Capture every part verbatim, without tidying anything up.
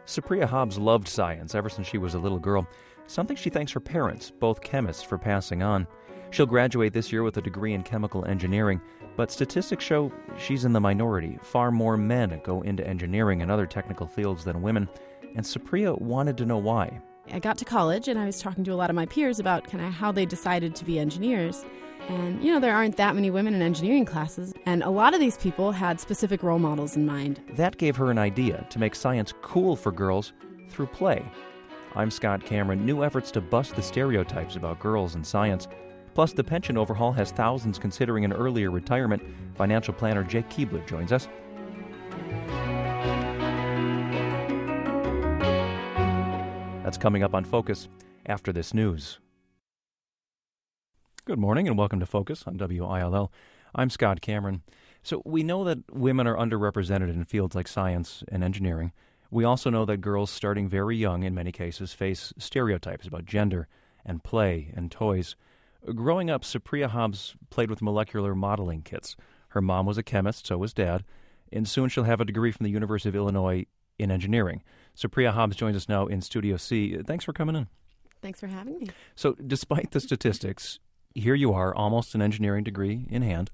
Supriya Hobbs loved science ever since she was a little girl, something she thanks her parents, both chemists, for passing on. She'll graduate this year with a degree in chemical engineering, but statistics show she's in the minority. Far more men go into engineering and other technical fields than women, and Supriya wanted to know why. I got to college and I was talking to a lot of my peers about kind of how they decided to be engineers. And, you know, there aren't that many women in engineering classes, and a lot of these people had specific role models in mind. That gave her an idea to make science cool for girls through play. I'm Scott Cameron. New efforts to bust the stereotypes about girls in science. Plus, the pension overhaul has thousands considering an earlier retirement. Financial planner Jake Keebler joins us. That's coming up on Focus after this news. Good morning and welcome to Focus on W I L L. I'm Scott Cameron. So we know that women are underrepresented in fields like science and engineering. We also know that girls starting very young in many cases face stereotypes about gender and play and toys. Growing up, Supriya Hobbs played with molecular modeling kits. Her mom was a chemist, so was dad, and soon she'll have a degree from the University of Illinois in engineering. Supriya Hobbs joins us now in Studio C. Thanks for coming in. Thanks for having me. So despite the statistics, here you are, almost an engineering degree in hand.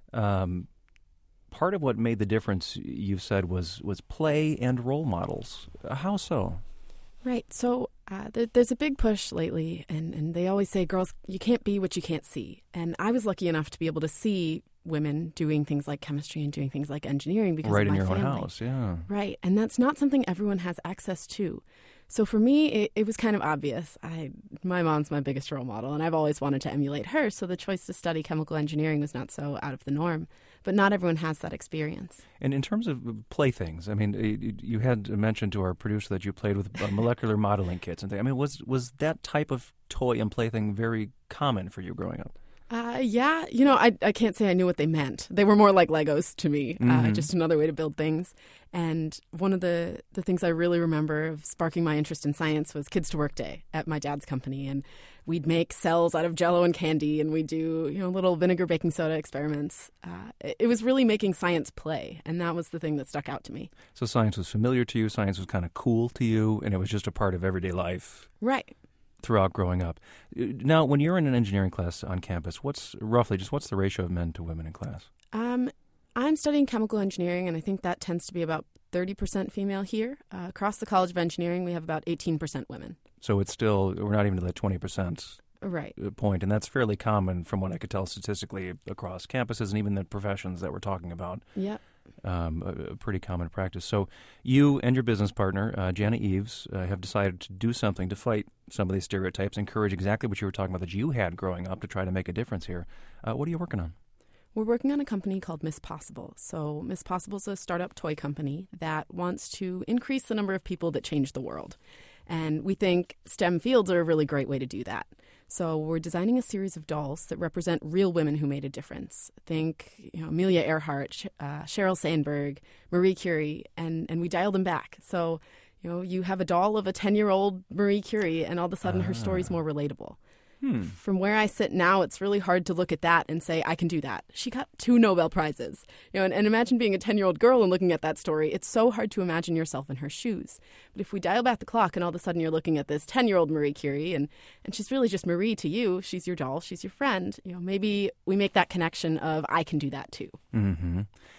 Um, part of what made the difference, you've said, was was play and role models. How so? Right. So uh, there, there's a big push lately, and, and they always say, girls, you can't be what you can't see. And I was lucky enough to be able to see women doing things like chemistry and doing things like engineering because right of my in your family. own house, yeah. Right. And that's not something everyone has access to. So for me, it, it was kind of obvious. I, my mom's my biggest role model, and I've always wanted to emulate her, so the choice to study chemical engineering was not so out of the norm. But not everyone has that experience. And in terms of playthings, I mean, you had mentioned to our producer that you played with molecular modeling kits and things. I mean, was was that type of toy and plaything very common for you growing up? Uh, yeah, you know, I I can't say I knew what they meant. They were more like Legos to me, mm-hmm. uh, just another way to build things. And one of the, the things I really remember of sparking my interest in science was Kids to Work Day at my dad's company. And we'd make cells out of Jell-O and candy, and we'd do, you know, little vinegar baking soda experiments. Uh, it, it was really making science play, and that was the thing that stuck out to me. So science was familiar to you, science was kind of cool to you, and it was just a part of everyday life. Right. Throughout growing up. Now, when you're in an engineering class on campus, what's roughly just what's the ratio of men to women in class? Um, I'm studying chemical engineering, and I think that tends to be about thirty percent female here. Uh, across the College of Engineering, we have about eighteen percent women. So it's still, we're not even to the twenty percent right. point, and that's fairly common from what I could tell statistically across campuses and even the professions that we're talking about. Yeah. Um, a, a pretty common practice. So you and your business partner, uh, Jana Eves, uh, have decided to do something to fight some of these stereotypes, encourage exactly what you were talking about that you had growing up to try to make a difference here. Uh, what are you working on? We're working on a company called Miss Possible. So Miss Possible is a startup toy company that wants to increase the number of people that change the world. And we think STEM fields are a really great way to do that. So we're designing a series of dolls that represent real women who made a difference. Think, you know, Amelia Earhart, uh, Sheryl Sandberg, Marie Curie, and, and we dial them back. So, you know, you have a doll of a ten-year-old Marie Curie, and all of a sudden ah. her story's more relatable. Hmm. From where I sit now, it's really hard to look at that and say, I can do that. She got two Nobel Prizes. You know, and, and imagine being a ten-year-old girl and looking at that story. It's so hard to imagine yourself in her shoes. But if we dial back the clock and all of a sudden you're looking at this ten-year-old Marie Curie, and, and she's really just Marie to you, she's your doll, she's your friend, you know, maybe we make that connection of I can do that too. Mm-hmm.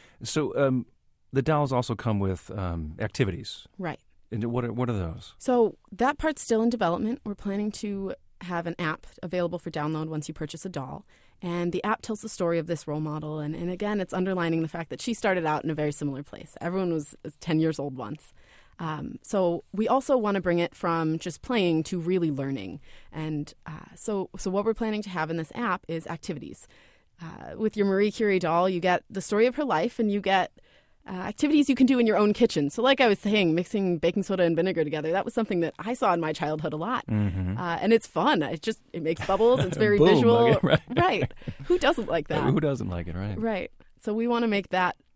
So um, the dolls also come with um, activities. Right. And what are, what are those? So that part's still in development. We're planning to have an app available for download once you purchase a doll. And the app tells the story of this role model. And, and again, it's underlining the fact that she started out in a very similar place. Everyone was ten years old once. Um, so we also want to bring it from just playing to really learning. And uh, so, so what we're planning to have in this app is activities. Uh, with your Marie Curie doll, you get the story of her life, and you get Uh, activities you can do in your own kitchen. So like I was saying, mixing baking soda and vinegar together, that was something that I saw in my childhood a lot. Mm-hmm. Uh, and it's fun. It just, it makes bubbles. It's very Boom, visual. okay, right. Right. Who doesn't like that? Uh, who doesn't like it, right? Right. So we want to make that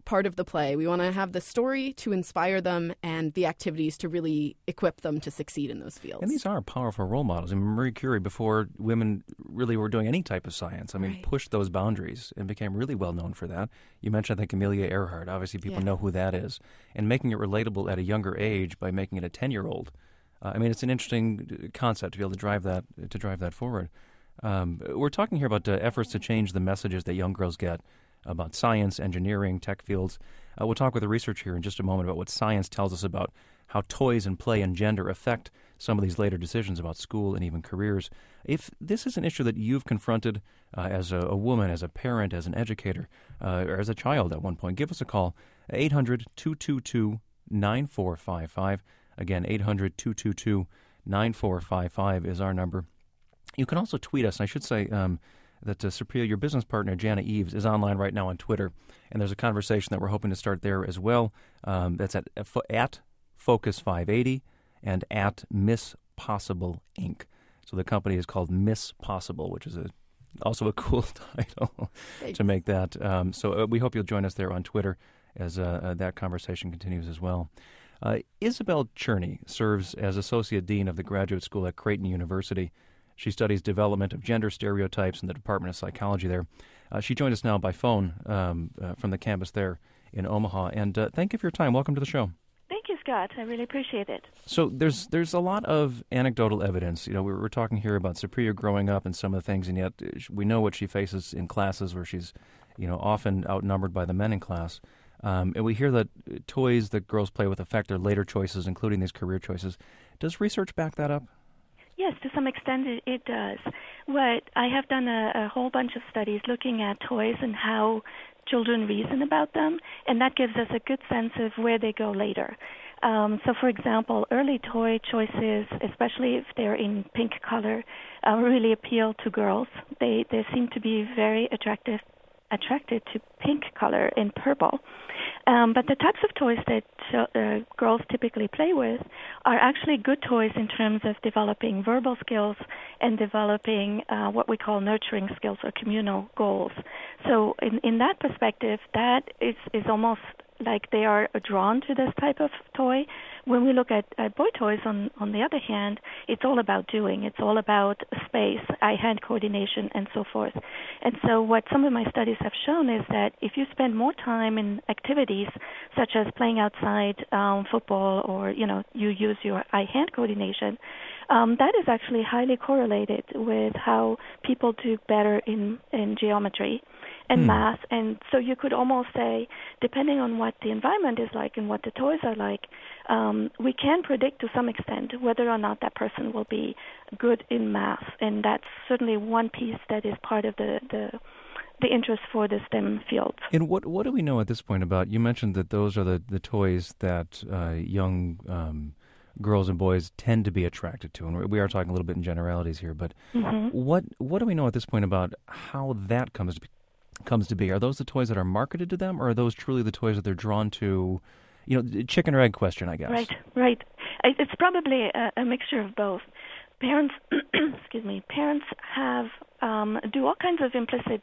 part of the play. We want to have the story to inspire them and the activities to really equip them to succeed in those fields. And these are powerful role models. I mean, Marie Curie, before women really were doing any type of science, I mean, Right. pushed those boundaries and became really well known for that. You mentioned, I think, Amelia Earhart. Obviously, people Yeah. know who that is. And making it relatable at a younger age by making it a ten-year-old. Uh, I mean, it's an interesting concept to be able to drive that to drive that forward. Um, we're talking here about uh, efforts to change the messages that young girls get about science, engineering, tech fields. Uh, we'll talk with the research here in just a moment about what science tells us about how toys and play and gender affect some of these later decisions about school and even careers. If this is an issue that you've confronted uh, as a, a woman, as a parent, as an educator, uh, or as a child at one point, give us a call. eight hundred, two two two, nine four five five. Again, eight hundred, two two two, nine four five five is our number. You can also tweet us. And I should say um, that uh, Supriya, your business partner, Jana Eves, is online right now on Twitter. And there's a conversation that we're hoping to start there as well. Um, that's at, at Focus five eighty and at Miss Possible Incorporated. So the company is called Miss Possible, which is a, also a cool title to make that. Um, so uh, we hope you'll join us there on Twitter as uh, uh, that conversation continues as well. Uh, Isabel Cherney serves as Associate Dean of the Graduate School at Creighton University. She studies development of gender stereotypes in the Department of Psychology there. Uh, she joined us now by phone um, uh, from the campus there in Omaha. And uh, thank you for your time. Welcome to the show. Thank you, Scott. I really appreciate it. So there's there's a lot of anecdotal evidence. You know, we we're talking here about Supriya growing up and some of the things, and yet we know what she faces in classes where she's, you know, often outnumbered by the men in class. Um, and we hear that toys that girls play with affect their later choices, including these career choices. Does research back that up? Yes, to some extent it, it does. What I have done a, a whole bunch of studies looking at toys and how children reason about them, and that gives us a good sense of where they go later. Um, so, for example, early toy choices, especially if they're in pink color, uh, really appeal to girls. They they seem to be very attractive, attracted to pink color and purple. Um, but the types of toys that uh, girls typically play with are actually good toys in terms of developing verbal skills and developing uh, what we call nurturing skills or communal goals. So in, in that perspective, that is, is almost like they are drawn to this type of toy. When we look at, at boy toys, on, on the other hand, it's all about doing. It's all about space, eye-hand coordination, and so forth. And so what some of my studies have shown is that if you spend more time in activities such as playing outside, um, football, or, you know, you use your eye-hand coordination, um, that is actually highly correlated with how people do better in, in geometry and Hmm. math. And so you could almost say, depending on what the environment is like and what the toys are like, um, we can predict to some extent whether or not that person will be good in math. And that's certainly one piece that is part of the, the, the interest for the STEM field. And what what do we know at this point about, you mentioned that those are the, the toys that uh, young um, girls and boys tend to be attracted to, and we are talking a little bit in generalities here, but Mm-hmm. what what do we know at this point about how that comes to be? comes to be? Are those the toys that are marketed to them, or are those truly the toys that they're drawn to? You know, chicken or egg question, I guess. Right, right. It's probably a, a mixture of both. Parents, excuse me, parents have um, do all kinds of implicit.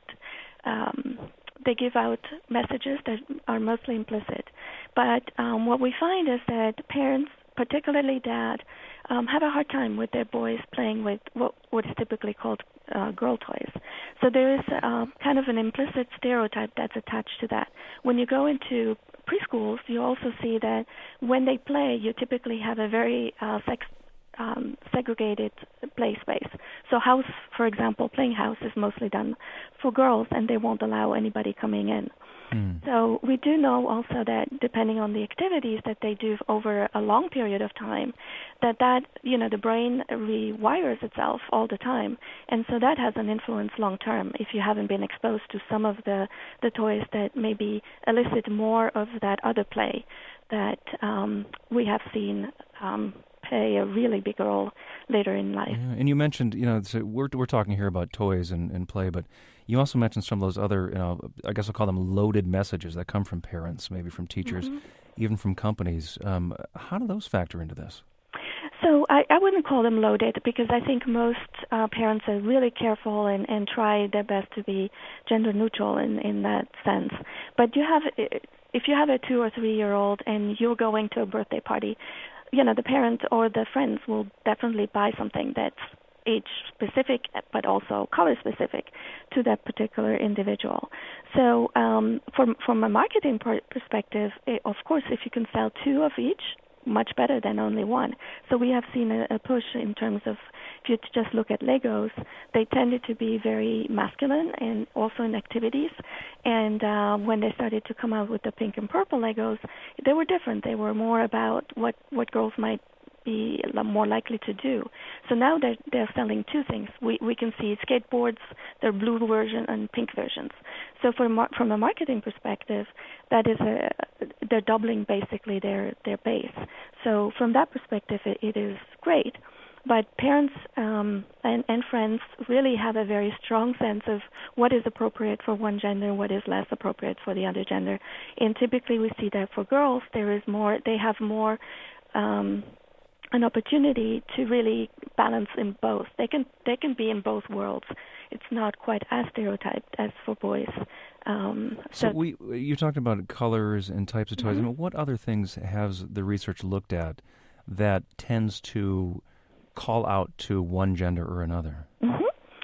Um, they give out messages that are mostly implicit, but um, what we find is that parents, particularly dad, um, have a hard time with their boys playing with what, what is typically called uh, girl toys. So there is uh, kind of an implicit stereotype that's attached to that. When you go into preschools, you also see that when they play, you typically have a very uh, sex Um, segregated play space. So house, for example, playing house is mostly done for girls, and they won't allow anybody coming in. Mm. So we do know also that depending on the activities that they do over a long period of time, that that, you know, the brain rewires itself all the time. And so that has an influence long term if you haven't been exposed to some of the, the toys that maybe elicit more of that other play that um, we have seen um, play a really big role later in life. Yeah, and you mentioned, you know, so we're we're talking here about toys and, and play, but you also mentioned some of those other, you know, I guess I'll call them loaded messages that come from parents, maybe from teachers, Mm-hmm. even from companies. Um, how do those factor into this? So I, I wouldn't call them loaded, because I think most uh, parents are really careful and, and try their best to be gender neutral in, in that sense. But you have if you have a two or three year old and you're going to a birthday party, you know, the parent or the friends will definitely buy something that's age specific but also color specific to that particular individual. So um, from from a marketing per- perspective, it, of course, if you can sell two of each, much better than only one. So we have seen a, a push in terms of, if you just look at Legos, they tended to be very masculine and also in activities. And uh, when they started to come out with the pink and purple Legos, they were different. They were more about what, what girls might be more likely to do. So now they're, they're selling two things. We we can see skateboards, their blue version and pink versions. So from from a marketing perspective, that is a they're doubling basically their their base. So from that perspective, it, it is great. But parents um, and, and friends really have a very strong sense of what is appropriate for one gender, what is less appropriate for the other gender. And typically we see that for girls, there is more. They have more. Um, an opportunity to really balance in both. They can they can be in both worlds. It's not quite as stereotyped as for boys. Um, so so we you talked about colors and types of toys. Mm-hmm. I mean, what other things has the research looked at that tends to call out to one gender or another? Mm-hmm.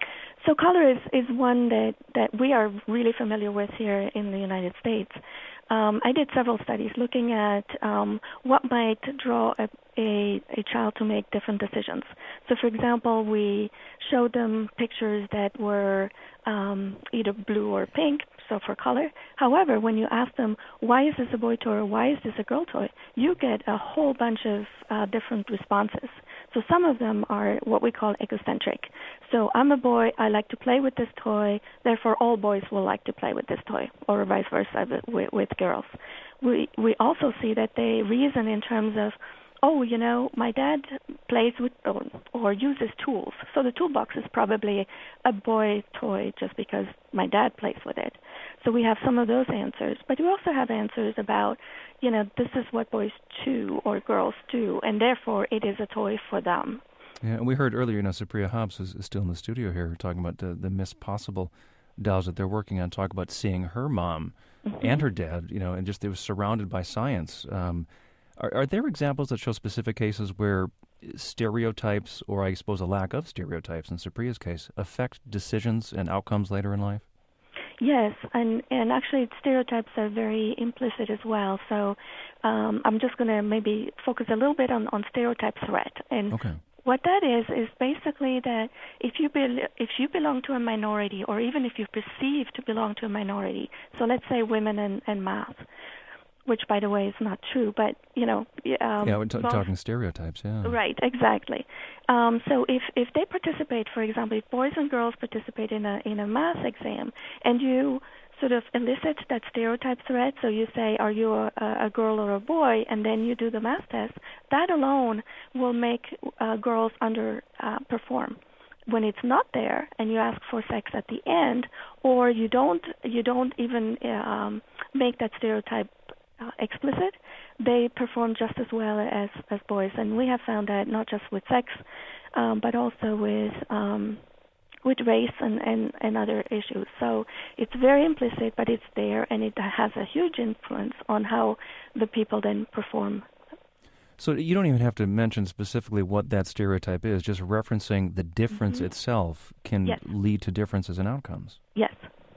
So color is, is one that, that we are really familiar with here in the United States. Um, I did several studies looking at um, what might draw a, a, a child to make different decisions. So, for example, we showed them pictures that were um, either blue or pink, so for color. However, when you ask them, why is this a boy toy or why is this a girl toy, you get a whole bunch of uh, different responses. So some of them are what we call egocentric. So I'm a boy, I like to play with this toy, therefore all boys will like to play with this toy, or vice versa with, with girls. We we also see that they reason in terms of, oh, you know, my dad plays with or, or uses tools, so the toolbox is probably a boy toy just because my dad plays with it. So we have some of those answers, but we also have answers about, you know, this is what boys do or girls do, and therefore it is a toy for them. Yeah, and we heard earlier, you know, Supriya Hobbs is, is still in the studio here talking about the, the Miss Possible dolls that they're working on, talk about seeing her mom mm-hmm. and her dad, you know, and just they were surrounded by science. Um, are, are there examples that show specific cases where stereotypes, or I suppose a lack of stereotypes in Supriya's case, affect decisions and outcomes later in life? Yes, and, and actually stereotypes are very implicit as well. So um, I'm just going to maybe focus a little bit on, on stereotype threat. And okay. What that is is basically that if you be, if you belong to a minority, or even if you perceive to belong to a minority, so let's say women and, and math, which by the way is not true, but you know, um, yeah, we're t- both, talking stereotypes, yeah. Right, exactly. Um, so if if they participate, for example, if boys and girls participate in a in a math exam, and you sort of elicit that stereotype threat, so you say, are you a, a girl or a boy, and then you do the math test, that alone will make uh, girls under uh, perform. When it's not there, and you ask for sex at the end, or you don't you don't even um, make that stereotype uh, explicit, they perform just as well as, as boys. And we have found that not just with sex, um, but also with um, with race and, and, and other issues. So it's very implicit, but it's there, and it has a huge influence on how the people then perform. So you don't even have to mention specifically what that stereotype is. Just referencing the difference mm-hmm. itself can yes. lead to differences in outcomes. Yes.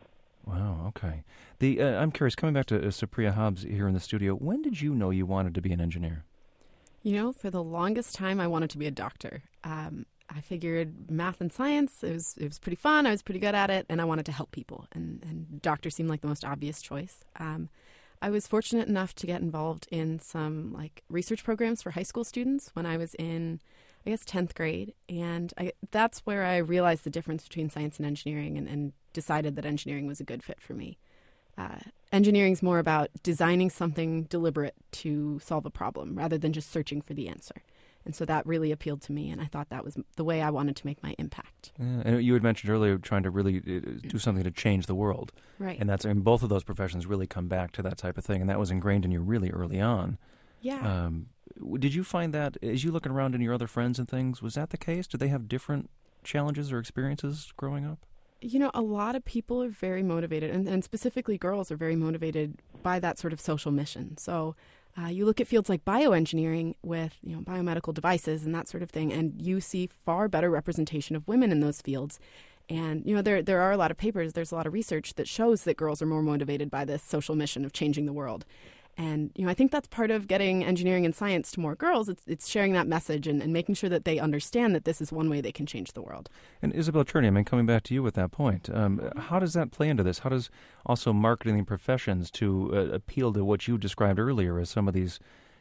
Wow, okay. The uh, I'm curious, coming back to uh, Supriya Hobbs here in the studio, when did you know you wanted to be an engineer? You know, for the longest time, I wanted to be a doctor. Um, I figured math and science, it was it was pretty fun, I was pretty good at it, and I wanted to help people. And, and doctor seemed like the most obvious choice. Um, I was fortunate enough to get involved in some like research programs for high school students when I was in, I guess, tenth grade. And I, that's where I realized the difference between science and engineering and, and decided that engineering was a good fit for me. Uh, engineering is more about designing something deliberate to solve a problem rather than just searching for the answer. And so that really appealed to me, and I thought that was the way I wanted to make my impact. Yeah, and you had mentioned earlier trying to really do something to change the world. Right. And that's, I mean, both of those professions really come back to that type of thing, and that was ingrained in you really early on. Yeah. Um, did you find that, as you looking around in your other friends and things, was that the case? Did they have different challenges or experiences growing up? You know, a lot of people are very motivated, and, and specifically girls are very motivated by that sort of social mission. So uh, you look at fields like bioengineering with you know biomedical devices and that sort of thing, and you see far better representation of women in those fields. And, you know, there there are a lot of papers, there's a lot of research that shows that girls are more motivated by this social mission of changing the world. And, you know, I think that's part of getting engineering and science to more girls. It's it's sharing that message and, and making sure that they understand that this is one way they can change the world. And Isabel Cherney, I mean, coming back to you with that point, um, how does that play into this? How does also marketing and professions to uh, appeal to what you described earlier as some of these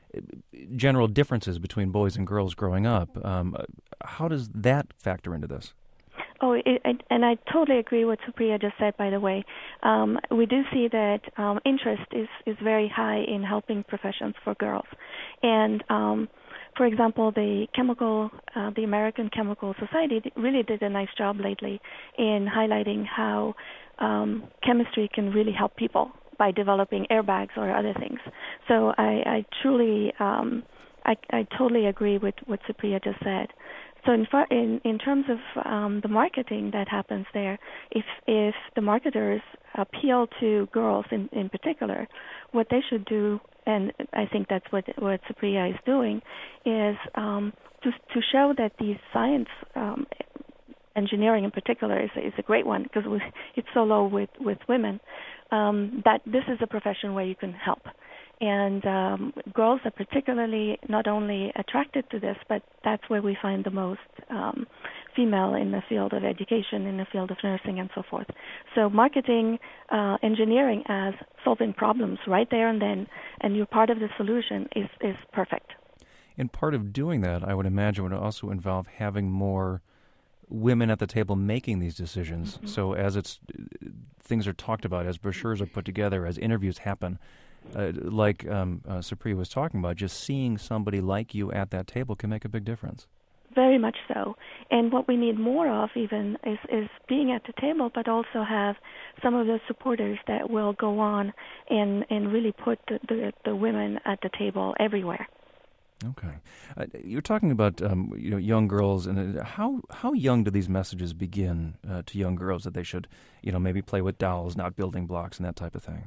general differences between boys and girls growing up? Um, how does that factor into this? Oh, it, it, and I totally agree with Supriya just said, by the way. Um, we do see that um, interest is, is very high in helping professions for girls. And, um, for example, the chemical, uh, the American Chemical Society really did a nice job lately in highlighting how um, chemistry can really help people by developing airbags or other things. So I, I truly, um, I, I totally agree with what Supriya just said. So in, far, in in terms of um, the marketing that happens there, if if the marketers appeal to girls in, in particular, what they should do, and I think that's what what Supriya is doing, is um, to to show that these science, um, engineering in particular, is is a great one because it's so low with with women. Um, that this is a profession where you can help. And um, girls are particularly not only attracted to this, but that's where we find the most um, female in the field of education, in the field of nursing, and so forth. So marketing uh, engineering as solving problems right there and then, and you're part of the solution, is, is perfect. And part of doing that, I would imagine, would also involve having more women at the table making these decisions. Mm-hmm. So as it's things are talked about, as brochures are put together, as interviews happen, Uh, like um, uh, Supriya was talking about, just seeing somebody like you at that table can make a big difference. Very much so. And what we need more of even is, is being at the table, but also have some of the supporters that will go on and, and really put the, the, the women at the table everywhere. Okay. Uh, you're talking about um, you know young girls, and uh, how how young do these messages begin uh, to young girls that they should you know maybe play with dolls, not building blocks, and that type of thing?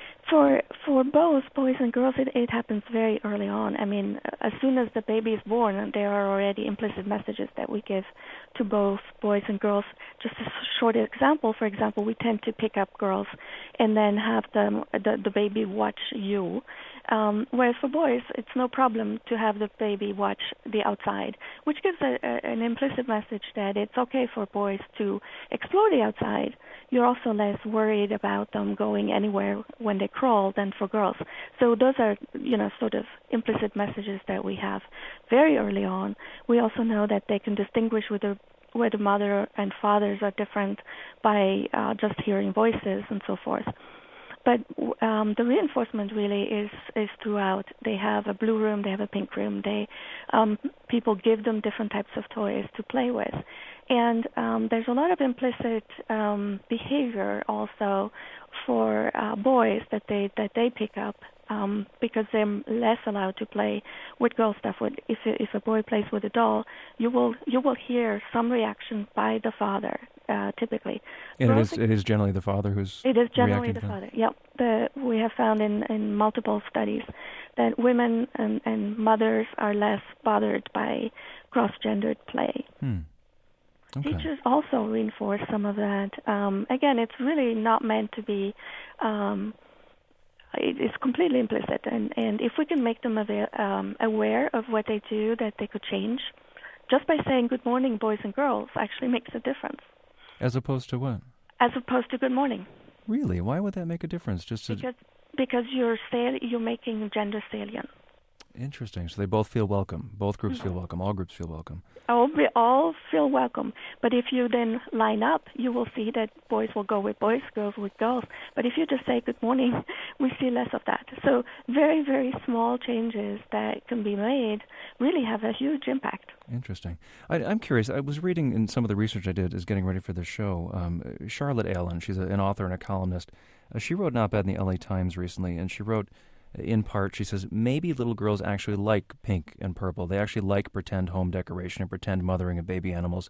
For for both boys and girls, it, it happens very early on. I mean, as soon as the baby is born, there are already implicit messages that we give to both boys and girls. Just a short example, for example, we tend to pick up girls and then have them, the, the baby watch you. Um, whereas for boys, it's no problem to have the baby watch the outside, which gives a, a, an implicit message that it's okay for boys to explore the outside. You're also less worried about them going anywhere when they crawl than for girls. So those are, you know, sort of implicit messages that we have very early on. We also know that they can distinguish whether where the mother and fathers are different by uh, just hearing voices and so forth. But um, the reinforcement really is, is throughout. They have a blue room, they have a pink room. They um, people give them different types of toys to play with. And um, there's a lot of implicit um, behavior also for uh, boys that they that they pick up um, because they're less allowed to play with girl stuff. With if if a boy plays with a doll, you will you will hear some reaction by the father. Uh, typically, and it is, it is generally the father who's it is generally the to... father. Yep, the, we have found in, in multiple studies that women and, and mothers are less bothered by cross-gendered play. Hmm. Okay. Teachers also reinforce some of that. Um, again, it's really not meant to be. Um, it, it's completely implicit, and and if we can make them ava- um, aware of what they do, that they could change, just by saying "Good morning, boys and girls," actually makes a difference. As opposed to what? As opposed to good morning. Really? Why would that make a difference? Just to... because because you're sal- you're making gender salient. Interesting. So they both feel welcome. Both groups feel welcome. All groups feel welcome. All, all feel welcome. But if you then line up, you will see that boys will go with boys, girls with girls. But if you just say good morning, we see less of that. So very, very small changes that can be made really have a huge impact. Interesting. I, I'm curious. I was reading in some of the research I did as getting ready for this show. Um, Charlotte Allen, she's a, an author and a columnist. Uh, she wrote an op-ed in the L A Times recently, and she wrote, in part, she says, maybe little girls actually like pink and purple. They actually like pretend home decoration and pretend mothering of baby animals.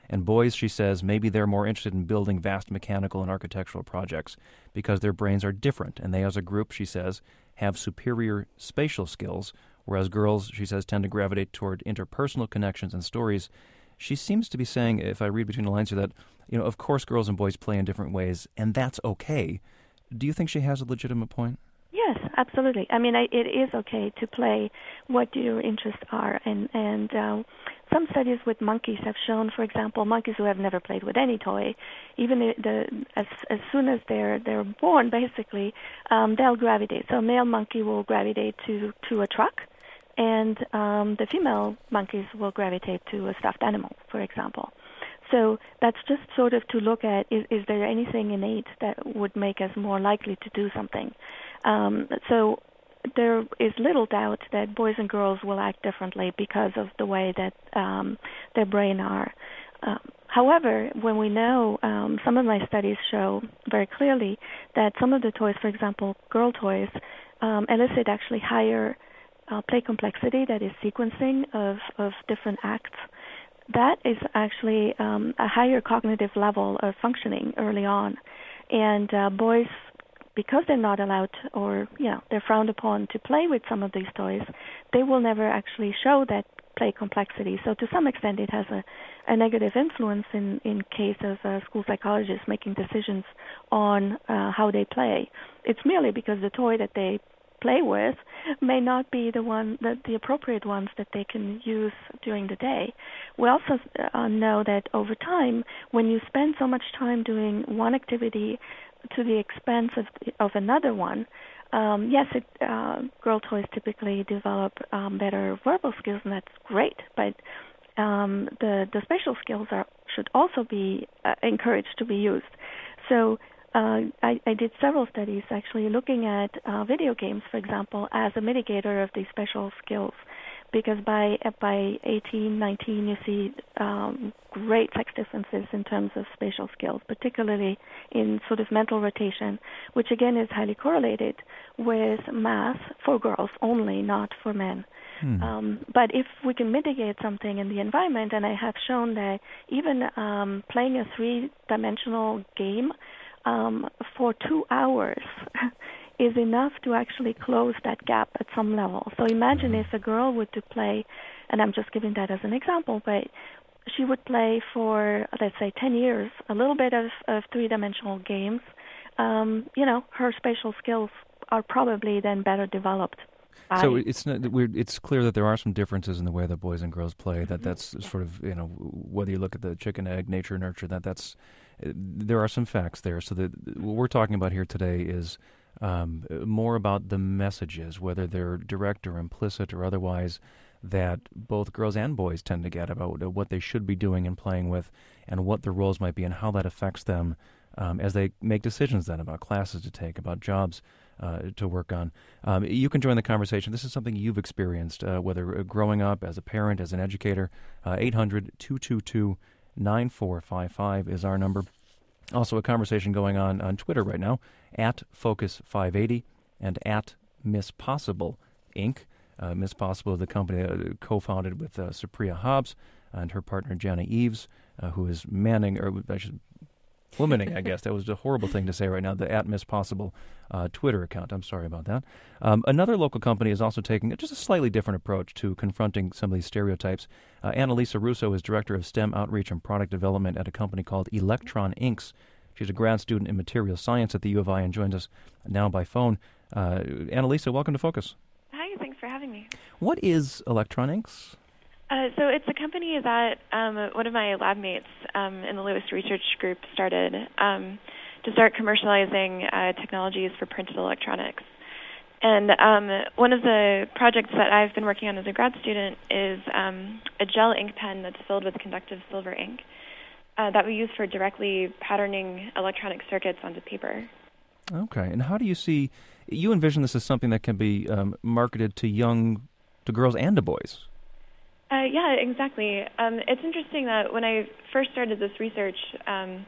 And boys, she says, maybe they're more interested in building vast mechanical and architectural projects because their brains are different, and they as a group, she says, have superior spatial skills, whereas girls, she says, tend to gravitate toward interpersonal connections and stories. She seems to be saying, if I read between the lines here, that, you know, of course girls and boys play in different ways, and that's okay. Do you think she has a legitimate point? Yes, absolutely. I mean, I, it is okay to play what your interests are, and and uh, some studies with monkeys have shown, for example, monkeys who have never played with any toy, even the, the as as soon as they're they're born, basically, um, they'll gravitate. So a male monkey will gravitate to to a truck, and um, the female monkeys will gravitate to a stuffed animal, for example. So that's just sort of to look at, is, is there anything innate that would make us more likely to do something? Um, so there is little doubt that boys and girls will act differently because of the way that um, their brain are. Um, however, when we know, um, some of my studies show very clearly that some of the toys, for example, girl toys, um, elicit actually higher uh, play complexity, that is sequencing of, of different acts. That is actually um, a higher cognitive level of functioning early on. And uh, boys, because they're not allowed or, you know, they're frowned upon to play with some of these toys, they will never actually show that play complexity. So to some extent it has a, a negative influence in, in case of uh, school psychologists making decisions on uh, how they play. It's merely because the toy that they play with may not be the one that the appropriate ones that they can use during the day. We also uh, know that over time, when you spend so much time doing one activity to the expense of of another one, um, yes, it, uh, girl toys typically develop um, better verbal skills, and that's great. But um, the the spatial skills are should also be uh, encouraged to be used. So. Uh, I, I did several studies actually looking at uh, video games, for example, as a mitigator of these special skills, because by by eighteen, nineteen, you see um, great sex differences in terms of spatial skills, particularly in sort of mental rotation, which again is highly correlated with math for girls only, not for men. Hmm. Um, but if we can mitigate something in the environment, and I have shown that even um, playing a three-dimensional game Um, for two hours is enough to actually close that gap at some level. So imagine if a girl were to play, and I'm just giving that as an example, but she would play for, let's say, ten years, a little bit of, of three-dimensional games. Um, you know, her spatial skills are probably then better developed. So it's not, we're, it's clear that there are some differences in the way that boys and girls play. That that's sort of, you know, whether you look at the chicken egg nature nurture, that that's there are some facts there. So that what we're talking about here today is um, more about the messages, whether they're direct or implicit or otherwise, that both girls and boys tend to get about what they should be doing and playing with, and what their roles might be, and how that affects them um, as they make decisions then about classes to take, about jobs Uh, to work on. Um, you can join the conversation. This is something you've experienced, uh, whether growing up, as a parent, as an educator. Uh, eight hundred, two two two, nine four five five is our number. Also a conversation going on on Twitter right now, at Focus five eighty and at Miss Possible, Incorporated. Uh, Miss Possible is the company uh, co-founded with uh, Supriya Hobbs and her partner Jana Eves, uh, who is manning, or I should Womaning, I guess. That was a horrible thing to say right now, the at Miss Possible uh, Twitter account. I'm sorry about that. Um, another local company is also taking just a slightly different approach to confronting some of these stereotypes. Uh, Annalisa Russo is Director of STEM Outreach and Product Development at a company called Electron Incorporated. She's a grad student in material science at the U of I and joins us now by phone. Uh, Annalisa, welcome to Focus. Hi, thanks for having me. What is Electron Incorporated? Uh, so it's a company that um, one of my lab mates um, in the Lewis Research Group started um, to start commercializing uh, technologies for printed electronics. And um, one of the projects that I've been working on as a grad student is um, a gel ink pen that's filled with conductive silver ink uh, that we use for directly patterning electronic circuits onto paper. Okay. And how do you see, you envision this as something that can be um, marketed to young, to girls and to boys? Uh, yeah, exactly. Um, it's interesting that when I first started this research, um,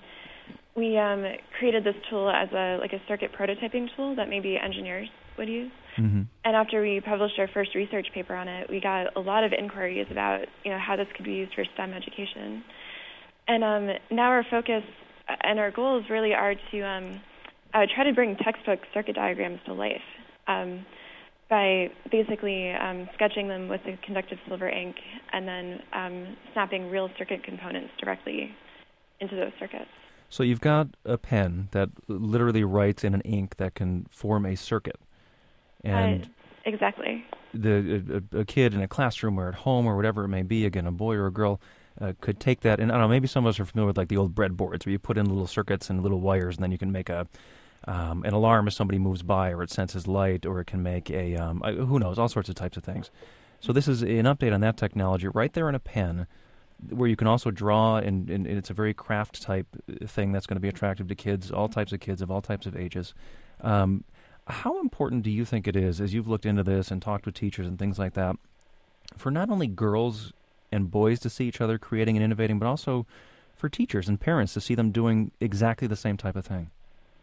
we um, created this tool as a like a circuit prototyping tool that maybe engineers would use. Mm-hmm. And after we published our first research paper on it, we got a lot of inquiries about you know how this could be used for STEM education. and um, now our focus and our goals really are to um, uh, try to bring textbook circuit diagrams to life um, by basically um, sketching them with the conductive silver ink and then um, snapping real circuit components directly into those circuits. So you've got a pen that literally writes in an ink that can form a circuit. And uh, exactly. The a, a kid in a classroom or at home or whatever it may be, again, a boy or a girl, uh, could take that, and I don't know, maybe some of us are familiar with like the old breadboards where you put in little circuits and little wires, and then you can make a um, an alarm if somebody moves by, or it senses light, or it can make a, um, uh, who knows, all sorts of types of things. So this is an update on that technology right there in a pen, where you can also draw, and, and it's a very craft-type thing that's going to be attractive to kids, all types of kids of all types of ages. Um, how important do you think it is, as you've looked into this and talked with teachers and things like that, for not only girls and boys to see each other creating and innovating, but also for teachers and parents to see them doing exactly the same type of thing?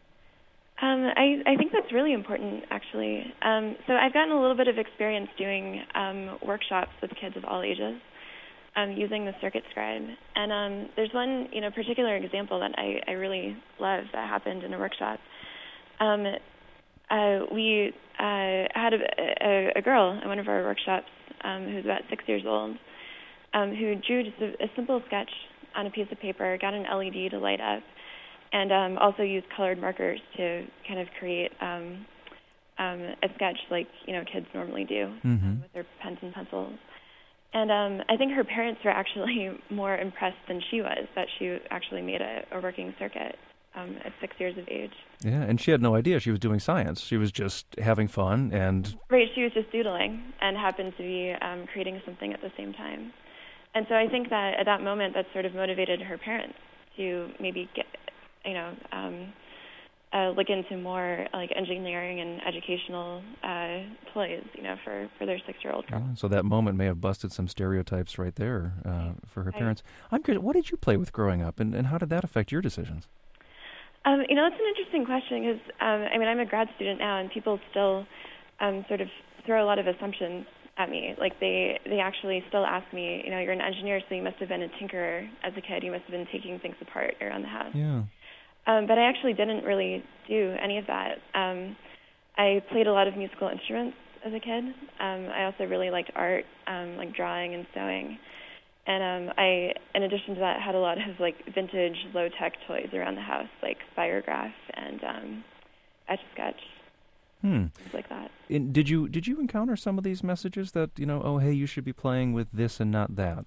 Um, I, I think that's really important, actually. Um, so I've gotten a little bit of experience doing um, workshops with kids of all ages. Um, using the Circuit Scribe. And um, there's one, you know, particular example that I, I really love that happened in a workshop. Um, uh, we uh, had a, a, a girl in one of our workshops um, who was about six years old um, who drew just a, a simple sketch on a piece of paper, got an L E D to light up, and um, also used colored markers to kind of create um, um, a sketch like, you know, kids normally do mm-hmm. um, with their pens and pencils. And um, I think her parents were actually more impressed than she was that she actually made a, a working circuit um, at six years of age. Yeah, and she had no idea she was doing science. She was just having fun and... Right, she was just doodling and happened to be um, creating something at the same time. And so I think that at that moment that sort of motivated her parents to maybe get, you know, um, uh, look into more like engineering and educational uh, toys, you know, for, for their six-year-old girl. Yeah, so that moment may have busted some stereotypes right there uh, for her right. parents. I'm curious, what did you play with growing up, and, and how did that affect your decisions? Um, you know, it's an interesting question because, um, I mean, I'm a grad student now, and people still um, sort of throw a lot of assumptions at me. Like, they, they actually still ask me, you know, you're an engineer, so you must have been a tinkerer as a kid. You must have been taking things apart around the house. Yeah. Um, but I actually didn't really do any of that. Um, I played a lot of musical instruments as a kid. Um, I also really liked art, um, like drawing and sewing. And um, I, in addition to that, had a lot of like vintage, low-tech toys around the house, like Spirograph and um, Etch-a-Sketch, hmm. things like that. And did you did you encounter some of these messages that, you know, oh, hey, you should be playing with this and not that?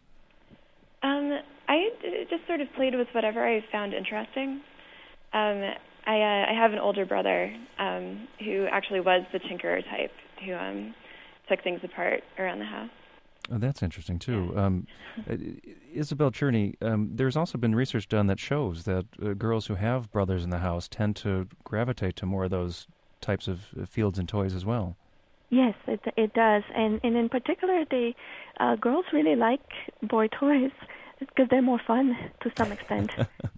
Um, I just sort of played with whatever I found interesting. Um, I, uh, I have an older brother um, who actually was the tinkerer type, who um, took things apart around the house. Oh, that's interesting, too. Yeah. Um, uh, Isabel Cherney, um, there's also been research done that shows that uh, girls who have brothers in the house tend to gravitate to more of those types of uh, fields and toys as well. Yes, it it does. And, and in particular, they, uh, girls really like boy toys because they're more fun to some extent.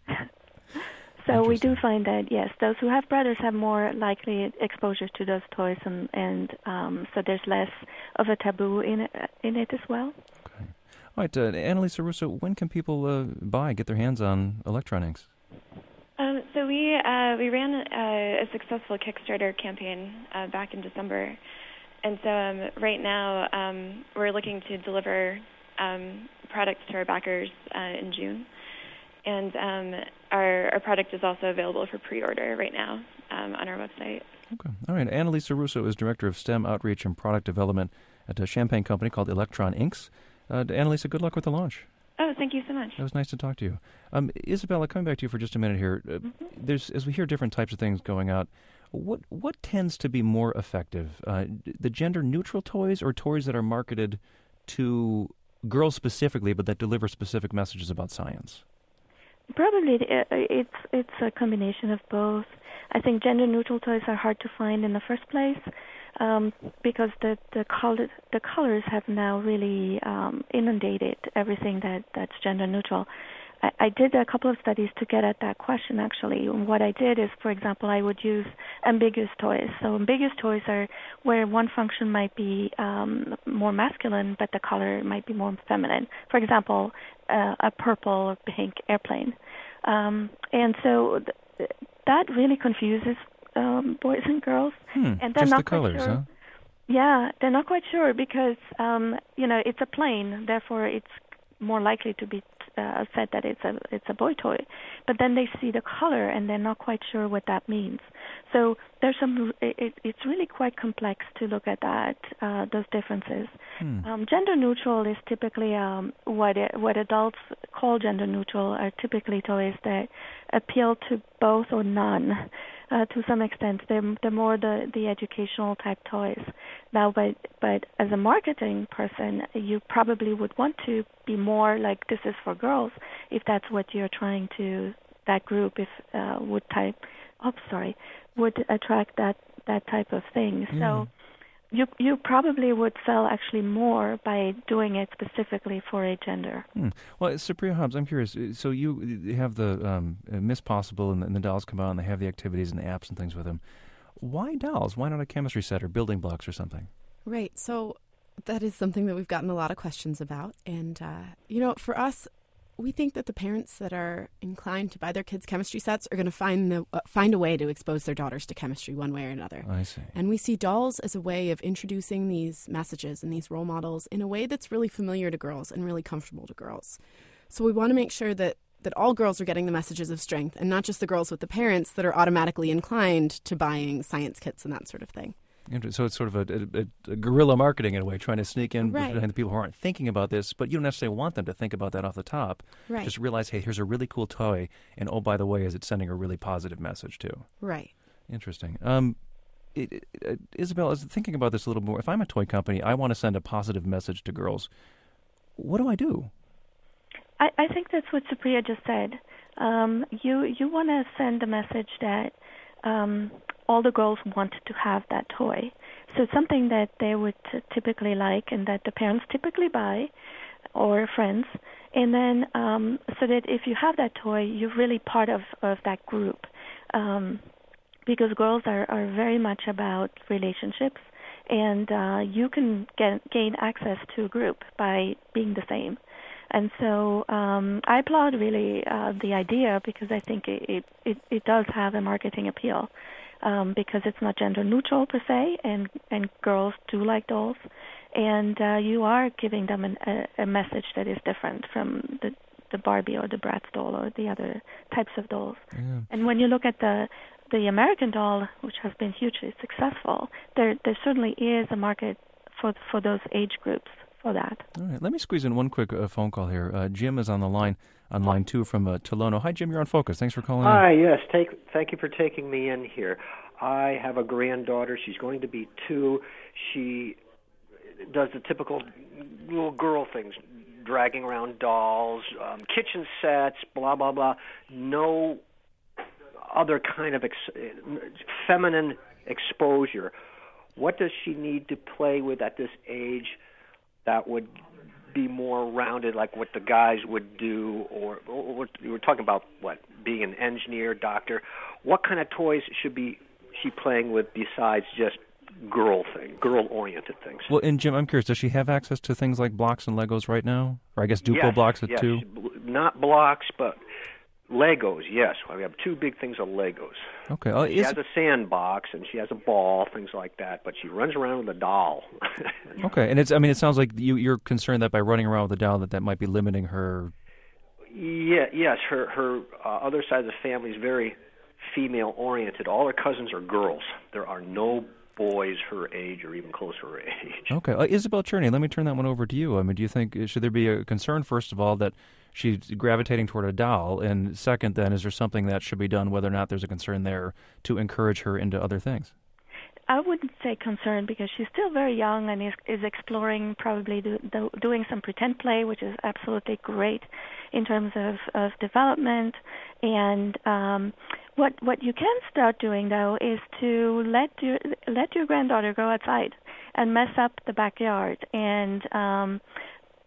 So we do find that, yes, those who have brothers have more likely exposure to those toys, and, and um, so there's less of a taboo in it, in it as well. Okay. All right, uh, Annalisa Russo, when can people uh, buy, get their hands on electronics? Um, so we uh, we ran a, a successful Kickstarter campaign uh, back in December, and so um, right now um, we're looking to deliver um, products to our backers uh, in June. And um, our, our product is also available for pre-order right now um, on our website. Okay. All right. Annalisa Russo is Director of STEM Outreach and Product Development at a champagne company called Electron Inks. Uh, Annalisa, good luck with the launch. Oh, thank you so much. It was nice to talk to you. Um, Isabella, coming back to you for just a minute here, uh, mm-hmm. there's as we hear different types of things going out, what what tends to be more effective, uh, the gender-neutral toys or toys that are marketed to girls specifically but that deliver specific messages about science? Probably it's it's a combination of both. I think gender-neutral toys are hard to find in the first place um, because the the color the colors have now really um, inundated everything that, that's gender-neutral. I, I did a couple of studies to get at that question. Actually, and what I did is, for example, I would use ambiguous toys. So ambiguous toys are where one function might be um, more masculine, but the color might be more feminine. For example, uh, a purple or pink airplane. Um, and so th- that really confuses um, boys and girls. Hmm, and they're just not the colors, quite sure. huh? Yeah, they're not quite sure because, um, you know, it's a plane, therefore it's more likely to be uh, said that it's a it's a boy toy. But then they see the color and they're not quite sure what that means. So there's some. It, it's really quite complex to look at that uh, those differences. Hmm. Um, gender neutral is typically um, what it, what adults call gender neutral are typically toys that appeal to both or none. Uh, to some extent, they're, they're more the, the educational type toys. Now, but but as a marketing person, you probably would want to be more like this is for girls, if that's what you're trying to. That group, if uh, would type, oh sorry, would attract that that type of thing. Mm. So you you probably would sell actually more by doing it specifically for a gender. Hmm. Well, Supriya Hobbs, I'm curious. So you you have the um, Miss Possible, and the, and the dolls come out, and they have the activities and the apps and things with them. Why dolls? Why not a chemistry set or building blocks or something? Right. So that is something that we've gotten a lot of questions about. And, uh, you know, for us, we think that the parents that are inclined to buy their kids chemistry sets are going to find the, uh, find a way to expose their daughters to chemistry one way or another. I see. And we see dolls as a way of introducing these messages and these role models in a way that's really familiar to girls and really comfortable to girls. So we want to make sure that, that all girls are getting the messages of strength and not just the girls with the parents that are automatically inclined to buying science kits and that sort of thing. So it's sort of a, a, a guerrilla marketing in a way, trying to sneak in Right. behind the people who aren't thinking about this, but you don't necessarily want them to think about that off the top. Right. Just realize, hey, here's a really cool toy, and oh, by the way, is it sending a really positive message too? Right. Interesting. Um, it, it, uh, Isabel, I was thinking about this a little more. If I'm a toy company, I want to send a positive message to girls. What do I do? I, I think that's what Supriya just said. Um, you you want to send a message that um, all the girls want to have that toy. So it's something that they would t- typically like and that the parents typically buy or friends. And then um, so that if you have that toy, you're really part of, of that group. Um, because girls are, are very much about relationships. And uh, you can get, gain access to a group by being the same. And so um, I applaud really uh, the idea because I think it, it, it, it does have a marketing appeal um, because it's not gender neutral per se, and, and girls do like dolls. And uh, you are giving them an, a, a message that is different from the, the Barbie or the Bratz doll or the other types of dolls. Yeah. And when you look at the the American doll, which has been hugely successful, there there certainly is a market for for those age groups for that. All right, let me squeeze in one quick uh, phone call here. Uh, Jim is on the line, on line two from uh, Tolono. Hi, Jim, you're on Focus. Thanks for calling Hi, in. yes, take, thank you for taking me in here. I have a granddaughter. She's going to be two. She does the typical little girl things, dragging around dolls, um, kitchen sets, blah, blah, blah. No other kind of ex- feminine exposure. What does she need to play with at this age that would be more rounded, like what the guys would do? Or, or we were talking about, what, being an engineer, doctor. What kind of toys should be she playing with besides just girl thing, girl-oriented things? Well, and Jim, I'm curious, does she have access to things like blocks and Legos right now? Or I guess Duplo yes, blocks at yes. two? Not blocks, but Legos, yes. We have two big things of Legos. Okay. Uh, She is, has a sandbox, and she has a ball, things like that, but she runs around with a doll. okay, and it's. I mean, it sounds like you, you're concerned that by running around with a doll that that might be limiting her. Yeah, yes, her her uh, other side of the family is very female-oriented. All her cousins are girls. There are no boys her age or even close to her age. Okay. Uh, Isabel Cherney, let me turn that one over to you. I mean, do you think, should there be a concern, first of all, that she's gravitating toward a doll? And second, then, is there something that should be done, whether or not there's a concern there, to encourage her into other things? I wouldn't say concerned because she's still very young and is, is exploring, probably do, do, doing some pretend play, which is absolutely great in terms of, of development. And um, what what you can start doing though is to let your let your granddaughter go outside and mess up the backyard and um,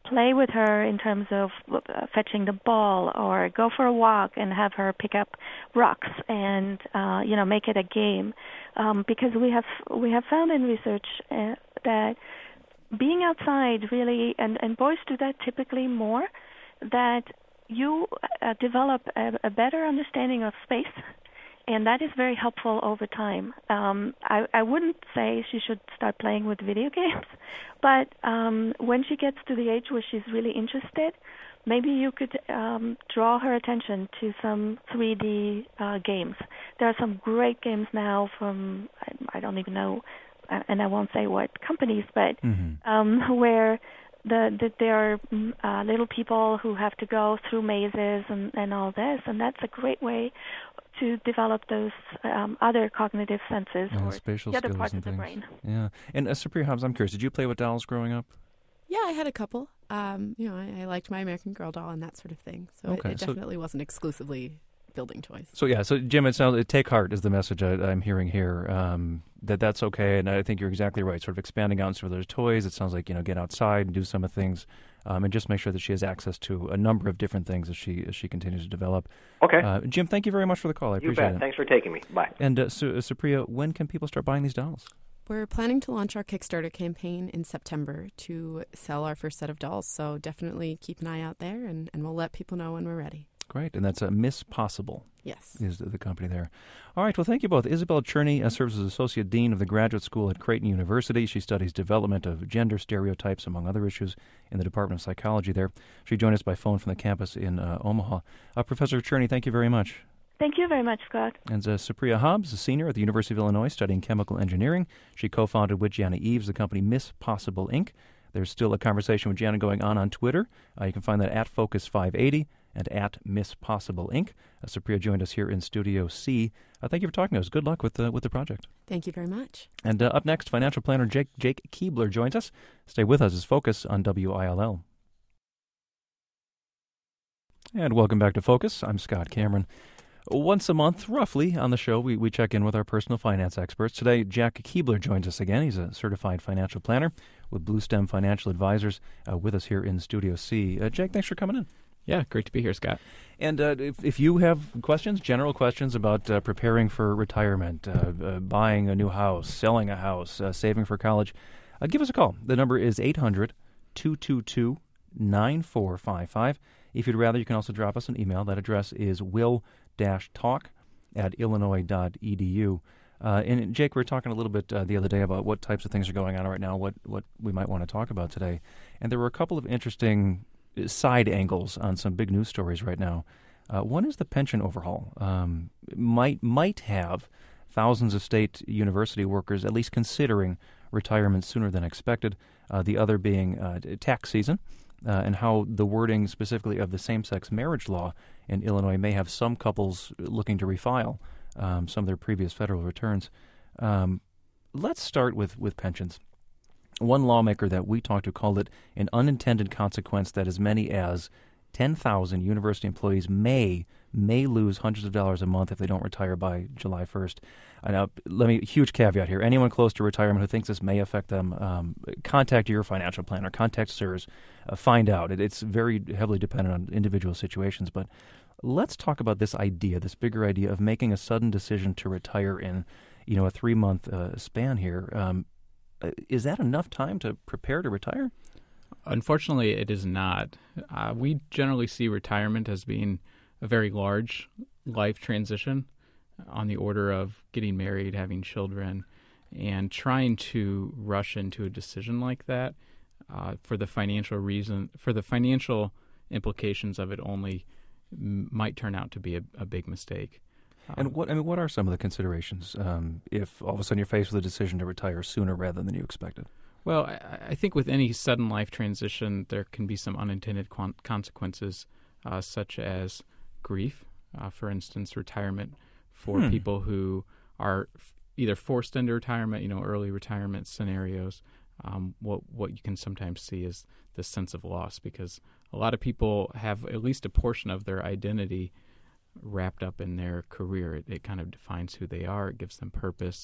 play with her in terms of uh, fetching the ball, or go for a walk and have her pick up rocks and uh, you know make it a game, um, because we have we have found in research uh, that being outside really, and, and boys do that typically more, that you uh, develop a, a better understanding of space. And that is very helpful over time. Um, I, I wouldn't say she should start playing with video games, but um, when she gets to the age where she's really interested, maybe you could um, draw her attention to some three D uh, games. There are some great games now from, I, I don't even know, and I won't say what companies, but mm-hmm. um, where the, the there are uh, little people who have to go through mazes and, and all this, and that's a great way to develop those um, other cognitive senses yeah, or spatial the other skills parts and of the things. brain. Yeah. And uh, Supriya Hobbs, I'm curious, did you play with dolls growing up? Yeah, I had a couple. Um, you know, I, I liked my American Girl doll and that sort of thing. So okay, it, it so, definitely wasn't exclusively building toys. So yeah, so Jim, it sounds take heart is the message I, I'm hearing here. Um, that that's okay, and I think you're exactly right. Sort of expanding out into those toys. It sounds like you know get outside and do some of the things, um, and just make sure that she has access to a number of different things as she as she continues to develop. Okay, uh, Jim, thank you very much for the call. I you appreciate bet. it. Thanks for taking me. Bye. And uh, Su- uh, Supriya, when can people start buying these dolls? We're planning to launch our Kickstarter campaign in September to sell our first set of dolls. So definitely keep an eye out there, and, and we'll let people know when we're ready. Great, and that's uh, Miss Possible. Yes. Is the, the company there. All right, well, thank you both. Isabel Cherney uh, serves as Associate Dean of the Graduate School at Creighton University. She studies development of gender stereotypes, among other issues, in the Department of Psychology there. She joined us by phone from the campus in uh, Omaha. Uh, Professor Cherney, thank you very much. Thank you very much, Scott. And uh, Supriya Hobbs, a senior at the University of Illinois studying chemical engineering. She co-founded with Jana Eves the company Miss Possible, Incorporated. There's still a conversation with Jana going on on Twitter. Uh, you can find that at Focus five eighty and at Miss Possible, Incorporated. Uh, Supriya joined us here in Studio C. Uh, thank you for talking to us. Good luck with the, with the project. Thank you very much. And uh, up next, financial planner Jake, Jake Keebler joins us. Stay with us as Focus on W I L L. And welcome back to Focus. I'm Scott Cameron. Once a month, roughly, on the show, we, we check in with our personal finance experts. Today, Jack Keebler joins us again. He's a certified financial planner with Bluestem Financial Advisors uh, with us here in Studio C. Uh, Jack, thanks for coming in. Yeah, great to be here, Scott. And uh, if, if you have questions, general questions about uh, preparing for retirement, uh, uh, buying a new house, selling a house, uh, saving for college, uh, give us a call. The number is eight hundred, two two two, nine four five five. If you'd rather, you can also drop us an email. That address is will dash talk at illinois dot e d u. Uh, and Jake, we were talking a little bit uh, the other day about what types of things are going on right now, what, what we might want to talk about today. And there were a couple of interesting side angles on some big news stories right now. Uh, one is the pension overhaul. Um, might might have thousands of state university workers at least considering retirement sooner than expected. Uh, the other being uh, tax season. Uh, and how the wording specifically of the same-sex marriage law in Illinois may have some couples looking to refile um, some of their previous federal returns. Um, let's start with, with pensions. One lawmaker that we talked to called it an unintended consequence that as many as ten thousand university employees may may lose hundreds of dollars a month if they don't retire by July first. And now, let me huge caveat here: anyone close to retirement who thinks this may affect them, um, contact your financial planner, contact S I R S, uh, find out. It, it's very heavily dependent on individual situations. But let's talk about this idea, this bigger idea of making a sudden decision to retire in, you know, a three month uh, span here. Um, is that enough time to prepare to retire? Unfortunately, it is not. Uh, we generally see retirement as being a very large life transition on the order of getting married, having children, and trying to rush into a decision like that uh, for the financial reason, for the financial implications of it only m- might turn out to be a, a big mistake. And what I mean, what are some of the considerations um, if all of a sudden you're faced with a decision to retire sooner rather than you expected? Well, I, I think with any sudden life transition, there can be some unintended con- consequences, uh, such as grief. Uh, for instance, retirement for hmm. people who are f- either forced into retirement, you know, early retirement scenarios. Um, what what you can sometimes see is this sense of loss, because a lot of people have at least a portion of their identity wrapped up in their career. It, it kind of defines who they are. It gives them purpose.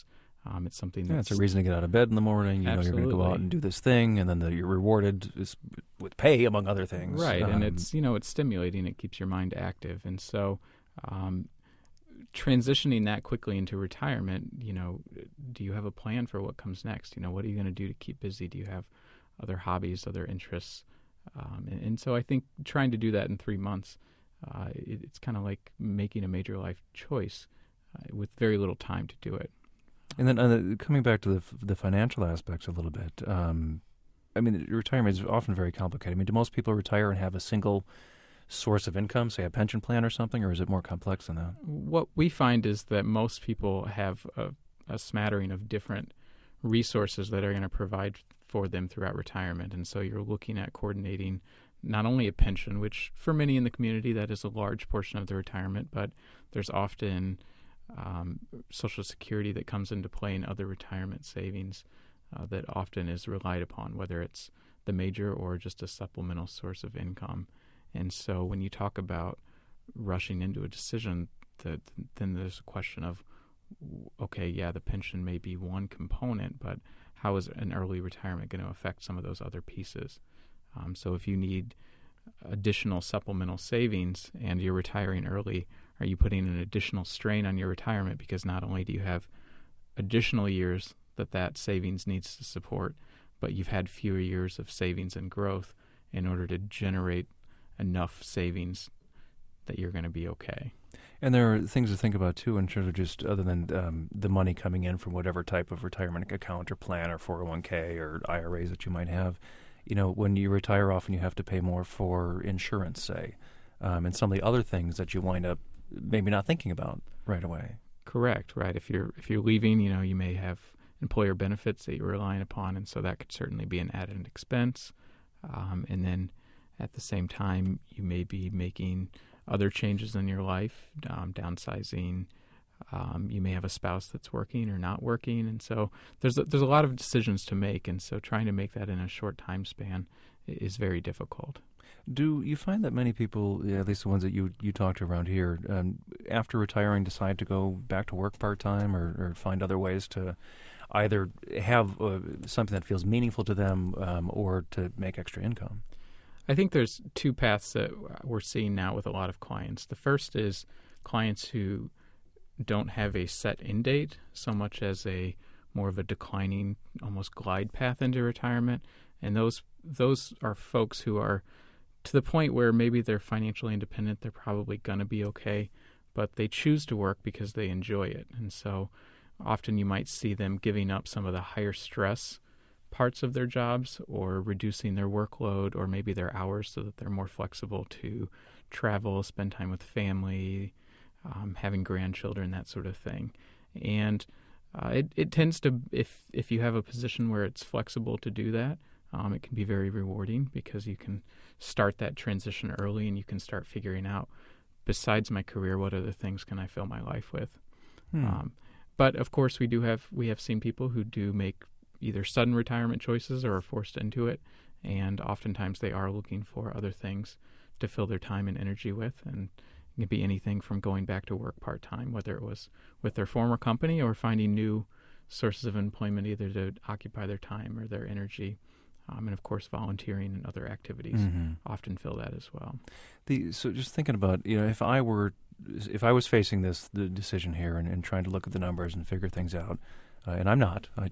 Um, it's something Yeah, that's it's a reason to get out of bed in the morning. You know you're going to go out and do this thing, and then the, you're rewarded is, with pay, among other things. Right, Um, and it's, you know, it's stimulating. It keeps your mind active. And so um, transitioning that quickly into retirement, you know, do you have a plan for what comes next? You know, what are you going to do to keep busy? Do you have other hobbies, other interests? Um, and, and so I think trying to do that in three months, uh, it, it's kind of like making a major life choice uh, with very little time to do it. And then uh, coming back to the the financial aspects a little bit, um, I mean, retirement is often very complicated. I mean, do most people retire and have a single source of income, say a pension plan or something, or is it more complex than that? What we find is that most people have a, a smattering of different resources that are going to provide for them throughout retirement. And so you're looking at coordinating not only a pension, which for many in the community, that is a large portion of the retirement, but there's often Um, Social Security that comes into play in other retirement savings uh, that often is relied upon, whether it's the major or just a supplemental source of income. And so when you talk about rushing into a decision, that, then there's a question of, okay, yeah, the pension may be one component, but how is an early retirement going to affect some of those other pieces? Um, so if you need additional supplemental savings and you're retiring early, are you putting an additional strain on your retirement because not only do you have additional years that that savings needs to support, but you've had fewer years of savings and growth in order to generate enough savings that you're going to be okay. And there are things to think about, too, in terms of just other than um, the money coming in from whatever type of retirement account or plan or four oh one k or I R As that you might have. You know, when you retire, often you have to pay more for insurance, say, um, and some of the other things that you wind up maybe not thinking about right away. Correct, right. If you're if you're leaving, you know, you may have employer benefits that you're relying upon, and so that could certainly be an added expense. Um, and then at the same time, you may be making other changes in your life, um, downsizing. Um, you may have a spouse that's working or not working, and so there's a, there's a lot of decisions to make, and so trying to make that in a short time span is very difficult. Do you find that many people, yeah, at least the ones that you you talk to around here, um, after retiring decide to go back to work part-time or, or find other ways to either have uh, something that feels meaningful to them um, or to make extra income? I think there's two paths that we're seeing now with a lot of clients. The first is clients who don't have a set end date so much as a more of a declining, almost glide path into retirement. And those those are folks who are to the point where maybe they're financially independent, they're probably going to be okay, but they choose to work because they enjoy it. And so often you might see them giving up some of the higher stress parts of their jobs or reducing their workload or maybe their hours so that they're more flexible to travel, spend time with family, um, having grandchildren, that sort of thing. And uh, it, it tends to, if if you have a position where it's flexible to do that, um, it can be very rewarding because you can start that transition early and you can start figuring out, besides my career, what other things can I fill my life with? Hmm. Um, but of course, we do have we have seen people who do make either sudden retirement choices or are forced into it, and oftentimes they are looking for other things to fill their time and energy with, and it can be anything from going back to work part-time, whether it was with their former company or finding new sources of employment either to occupy their time or their energy. Um, and, of course, volunteering and other activities mm-hmm. often fill that as well. The, so just thinking about, you know, if I were, if I was facing this the decision here and, and trying to look at the numbers and figure things out, uh, and I'm not, I,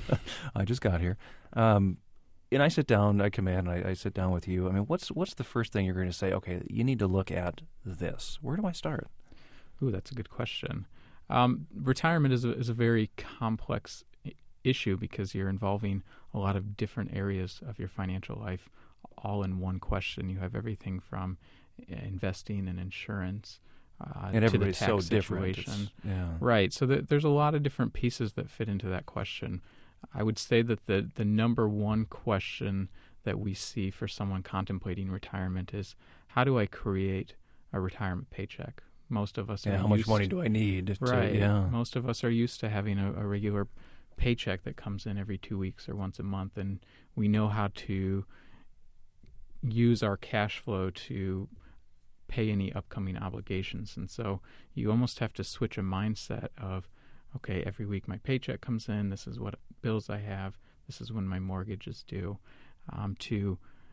I just got here, um, and I sit down, I come in, I, I sit down with you. I mean, what's what's the first thing you're going to say? Okay, you need to look at this. Where do I start? Ooh, that's a good question. Um, retirement is a, is a very complex issue because you're involving a lot of different areas of your financial life all in one question. You have everything from investing and insurance uh, and to the everybody's tax so different. situation. Yeah. Right. So th- there's a lot of different pieces that fit into that question. I would say that the, the number one question that we see for someone contemplating retirement is, how do I create a retirement paycheck? Most of us yeah, are how much used money do I need? To, right. Yeah. Most of us are used to having a, a regular paycheck that comes in every two weeks or once a month, and we know how to use our cash flow to pay any upcoming obligations. And so you almost have to switch a mindset of, okay, every week my paycheck comes in, this is what bills I have, this is when my mortgage is due, um, to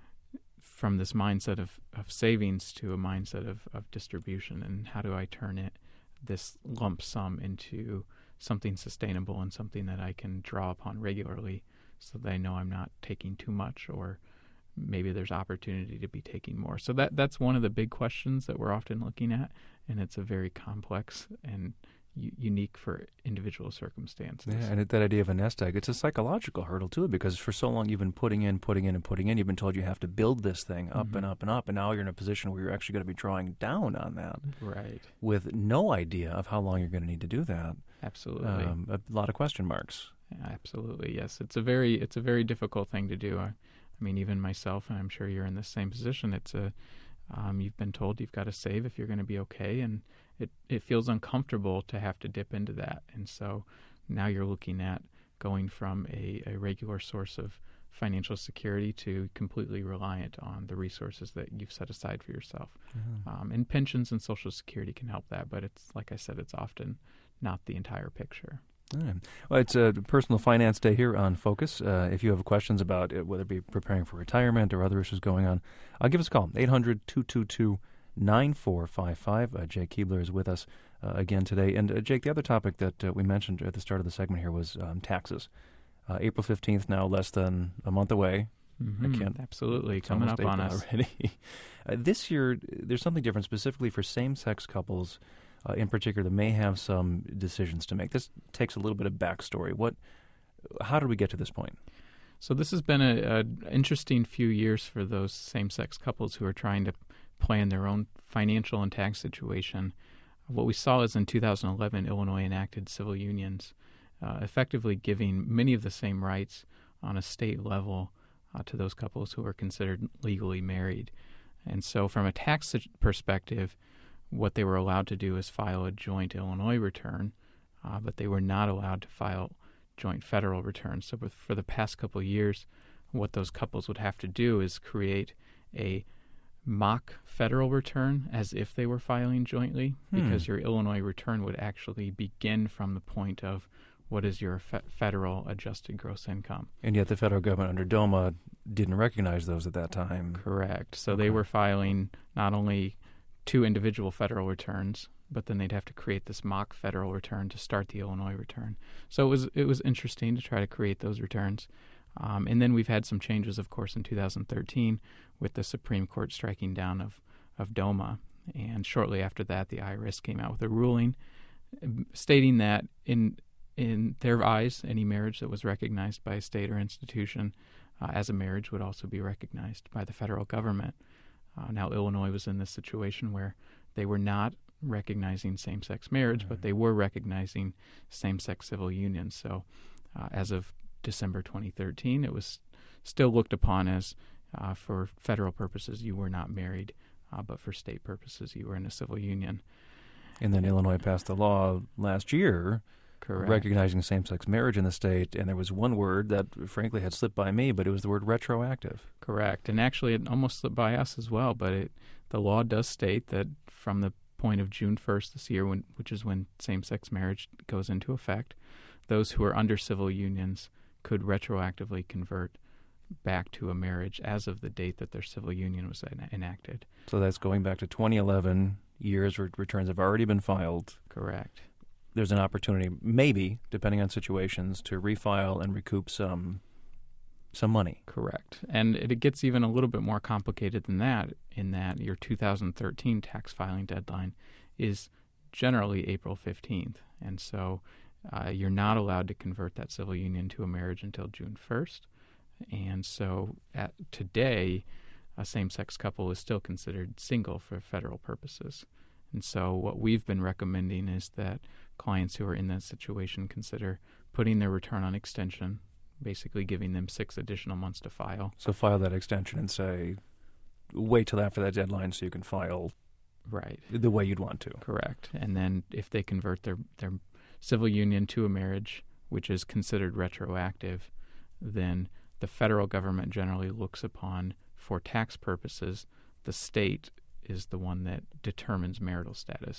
from this mindset of, of savings to a mindset of, of distribution, and how do I turn it, this lump sum, into something sustainable and something that I can draw upon regularly so that I know I'm not taking too much, or maybe there's opportunity to be taking more. So that that's one of the big questions that we're often looking at, and it's a very complex and u- unique for individual circumstances. Yeah, and that idea of a nest egg, it's a psychological hurdle too, because for so long you've been putting in, putting in, and putting in. You've been told you have to build this thing up Mm-hmm. and up and up, and now you're in a position where you're actually going to be drawing down on that, Right. with no idea of how long you're going to need to do that. Absolutely. Um, a lot of question marks. Absolutely, yes. It's a very it's a very difficult thing to do. I, I mean, even myself, and I'm sure you're in the same position. It's a um, you've been told you've got to save if you're going to be okay, and it it feels uncomfortable to have to dip into that. And so now you're looking at going from a, a regular source of financial security to completely reliant on the resources that you've set aside for yourself. Mm-hmm. Um, and pensions and Social Security can help that, but it's, like I said, it's often not the entire picture. All right. Well, it's a personal finance day here on Focus. Uh, if you have questions about it, whether it be preparing for retirement or other issues going on, uh, give us a call, eight hundred, two two two, nine four five five. Uh, Jake Keebler is with us uh, again today. And, uh, Jake, the other topic that uh, we mentioned at the start of the segment here was um, taxes. Uh, April fifteenth, now less than a month away. Mm-hmm. I can't. Absolutely. It's Coming up almost on April us. already. uh, this year, there's something different specifically for same-sex couples. Uh, in particular, that may have some decisions to make. This takes a little bit of backstory. What, how did we get to this point? So this has been an interesting few years for those same-sex couples who are trying to plan their own financial and tax situation. What we saw is in two thousand eleven, Illinois enacted civil unions, uh, effectively giving many of the same rights on a state level uh, to those couples who are considered legally married. And so from a tax perspective, what they were allowed to do is file a joint Illinois return, uh, but they were not allowed to file joint federal returns. So for the past couple of years, what those couples would have to do is create a mock federal return as if they were filing jointly, Hmm. because your Illinois return would actually begin from the point of what is your fe- federal adjusted gross income. And yet the federal government under DOMA didn't recognize those at that time. Correct. So Okay. they were filing not only two individual federal returns, but then they'd have to create this mock federal return to start the Illinois return. So it was it was interesting to try to create those returns. Um, and then we've had some changes, of course, in two thousand thirteen with the Supreme Court striking down of, of DOMA. And shortly after that, the I R S came out with a ruling stating that in in their eyes, any marriage that was recognized by a state or institution uh, as a marriage would also be recognized by the federal government. Uh, now, Illinois was in this situation where they were not recognizing same-sex marriage, Mm-hmm. but they were recognizing same-sex civil unions. So uh, as of December twenty thirteen, it was still looked upon as, uh, for federal purposes, you were not married, uh, but for state purposes, you were in a civil union. And then Illinois passed the law last year Correct. recognizing same-sex marriage in the state, and there was one word that frankly had slipped by me, but it was the word retroactive. Correct. And actually, it almost slipped by us as well, but it, the law does state that from the point of June first this year, when, which is when same-sex marriage goes into effect, those who are under civil unions could retroactively convert back to a marriage as of the date that their civil union was en- enacted. So that's going back to twenty eleven. Years where returns have already been filed. Correct. There's an opportunity, maybe, depending on situations, to refile and recoup some some money. Correct. And it, it gets even a little bit more complicated than that, in that your two thousand thirteen tax filing deadline is generally April fifteenth. And so uh, you're not allowed to convert that civil union to a marriage until June first. And so at today, a same-sex couple is still considered single for federal purposes. And so what we've been recommending is that clients who are in that situation consider putting their return on extension, basically giving them six additional months to file. So file that extension and say, wait till after that deadline so you can file Right. the way you'd want to. Correct. And then if they convert their, their civil union to a marriage, which is considered retroactive, then the federal government generally looks upon, for tax purposes, the state is the one that determines marital status.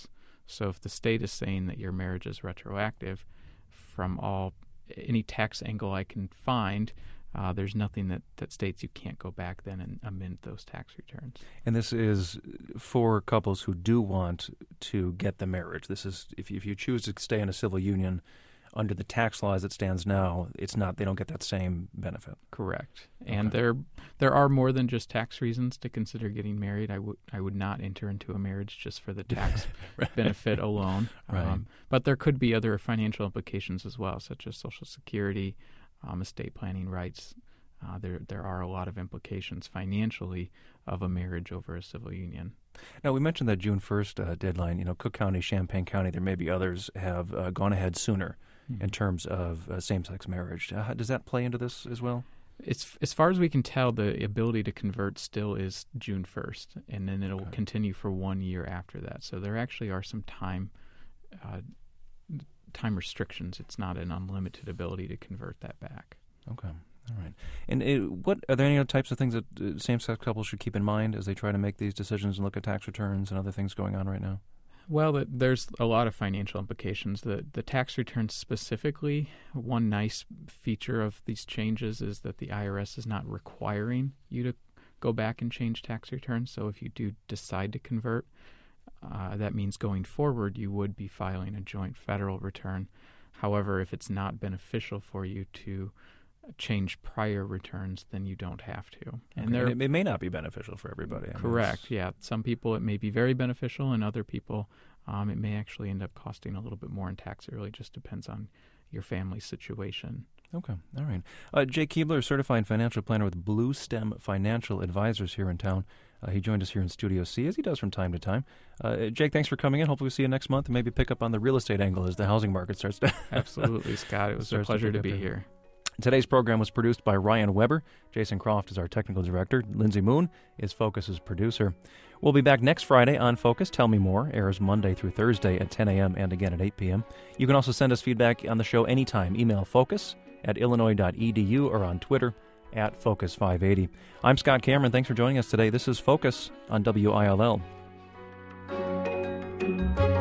So if the state is saying that your marriage is retroactive, from all any tax angle I can find, uh, there's nothing that, that states you can't go back then and amend those tax returns. And this is for couples who do want to get the marriage. This is if you, if you choose to stay in a civil union under the tax law as it stands now, it's not they don't get that same benefit. Correct. And Okay. there there are more than just tax reasons to consider getting married. I would I would not enter into a marriage just for the tax Right. benefit alone. Right. Um, but there could be other financial implications as well, such as Social Security, um, estate planning rights. Uh, there there are a lot of implications financially of a marriage over a civil union. Now, we mentioned that June first uh, deadline. You know, Cook County, Champaign County, there may be others have uh, gone ahead sooner in terms of uh, same-sex marriage. Uh, does that play into this as well? It's, as far as we can tell, the ability to convert still is June first, and then it'll Okay. continue for one year after that. So there actually are some time uh, time restrictions. It's not an unlimited ability to convert that back. Okay. All right. And it, what are there any other types of things that uh, same-sex couples should keep in mind as they try to make these decisions and look at tax returns and other things going on right now? Well, the, there's a lot of financial implications. The the tax returns specifically, one nice feature of these changes is that the I R S is not requiring you to go back and change tax returns. So if you do decide to convert, uh, that means going forward you would be filing a joint federal return. However, if it's not beneficial for you to change prior returns, then you don't have to. Okay. And there, And it, it may not be beneficial for everybody. I mean, correct. it's- Yeah. Some people it may be very beneficial, and other people um, it may actually end up costing a little bit more in tax. It really just depends on your family situation. Okay. All right. Uh, Jay Keebler, certified financial planner with Blue Stem Financial Advisors here in town. Uh, he joined us here in Studio C, as he does from time to time. Uh, Jake, thanks for coming in. Hopefully we'll see you next month and maybe pick up on the real estate angle as the housing market starts to... Absolutely, Scott. It was a Starts to pleasure pick to up be there. here. Today's program was produced by Ryan Weber. Jason Croft is our technical director. Lindsay Moon is Focus's producer. We'll be back next Friday on Focus. Tell Me More airs Monday through Thursday at ten a.m. and again at eight p.m. You can also send us feedback on the show anytime. Email focus at illinois dot e d u or on Twitter at Focus five eighty. I'm Scott Cameron. Thanks for joining us today. This is Focus on W I L L.